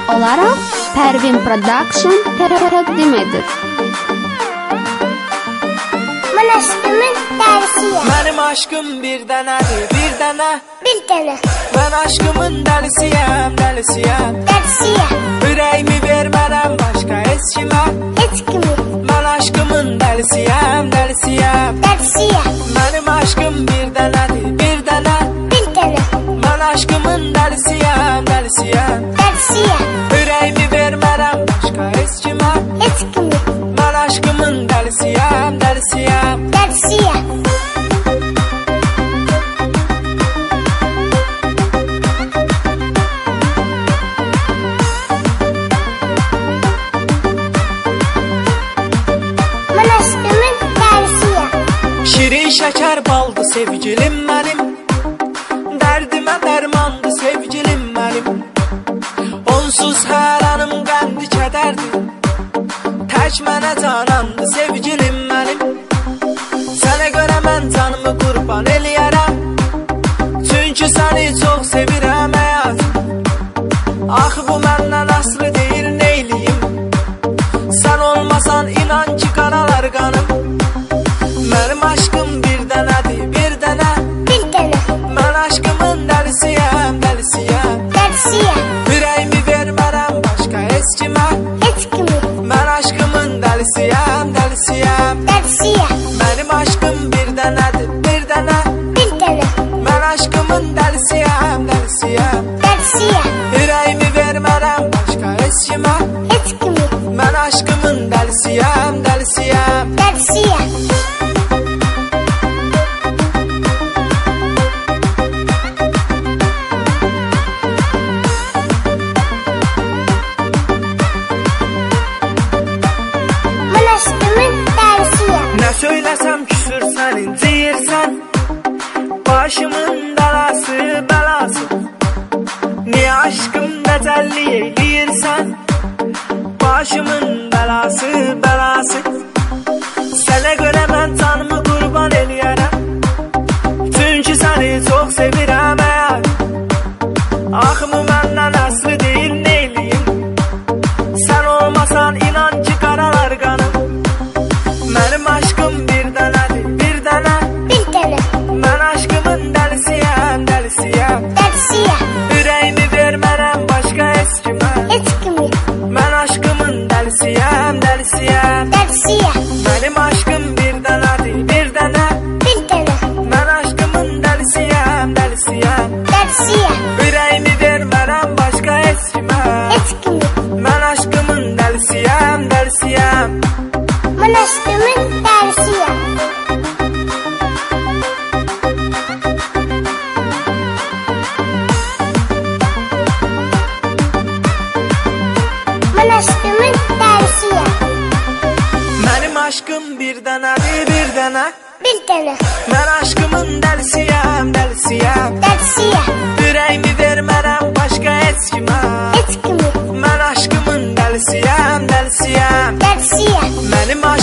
olarak Pervin Production təqdim edir. Mən aşkımın dəlisiyəm. Mənim aşkım bir dənədir, bir dənə. Bir dənə. Mən aşkımın dəlisiyəm, dəlisiyəm. Dəlisiyəm. Ürəyimi vermərəm başqa heç kimə. Heç kimi. Mən aşkımın dəlisiyəm, dəlisiyəm. Dəlisiyəm. Mənim aşkım bir dənədir, bir dənə. Bir dənə. Mən aşkımın dəlisiyəm, dəlisiyəm. Dəlisiyəm. Ürəyimi vermərəm başqa heç kimə. Heç kimi. Mən aşkımın dəlisiyəm, dəlisiyəm. Dəlisiyəm. Mən aşkımın dəlisiyəm. Şirin şəkər baldı sevgilim mənim. Dərdimə dərmandı sevgilim mənim. Onsuz hər anım qəmdi kədərdir. Tək mənə canandı sevgilim mənim. Sənə görə mən canımı qurban eləyərəm. Çünki səni çox sevirəm həyatım. Axı bu məndən aslı deyil, neyliyim? Sən olmasan inan ki qaralar qanım. Mənim aşkım bir dənədir, bir dənə. Bir dənə. Mən aşkımın dəlisiyəm, dəlisiyəm. Dəlisiyəm. Ürəyimi vermərəm başqa heç kimə. Heç kimi. Mən aşkımın dəlisiyəm, dəlisiyəm. Dəlisiyəm. Mənim aşkım bir dənədir, bir dənə. Bir dənə. Mən aşkımın dəlisiyəm, dəlisiyəm. Dəlisiyəm. Ürəyimi vermərəm başqa heç kimə. Heç kimi. Mən aşkımın dəlisiyəm, dəlisiyəm. Dəlisiyəm. Mən aşkımın dəlisiyəm. Nə söyləsəm küsür sən inciyirsən. Başımın dəlası, bəlası. Niyə aşkım dəcəlli eləyirsən? Başımın bəlası, bəlası. Sənə görə mən canımı qurban eləyərəm. Çünki səni çox sevirəm həyat. Axımı məndən aslı deyil, neyliyim? Sən olmasan inan ki qaralar qanım. Mənim aşkım bir dənədir, bir dənə. Bir dənə. Mən aşkımın dəlisiyəm, dəlisiyəm. Dəlisiyəm. Ürəyimi vermərəm başqa heç kimə. Heç kimi. Mən aşkımın dəlisiyəm, dəlisiyəm. Dəlisiyəm. Mənim aşkım bir dənədir, bir dənə. Bir dənə. Mən aşkımın dəlisiyəm, dəlisiyəm. Dəlisiyəm. Ürəyimi vermərəm başqa heç kimə. Heç kimi. Mən aşkımın dəlisiyəm, dəlisiyəm. Mən aşkımın dəlisiyəm. Mən aşkımın dəlisiyəm. Mənim aşkım bir dənədir, bir dənə. Bir dənə. Mən aşkımın dəlisiyəm, dəlisiyəm. Dəlisiyəm. Ürəyimi vermərəm başqa heç kimə. Heç kimi. Mən aşkımın dəlisiyəm, dəlisiyəm. Dəlisiyəm. Mənim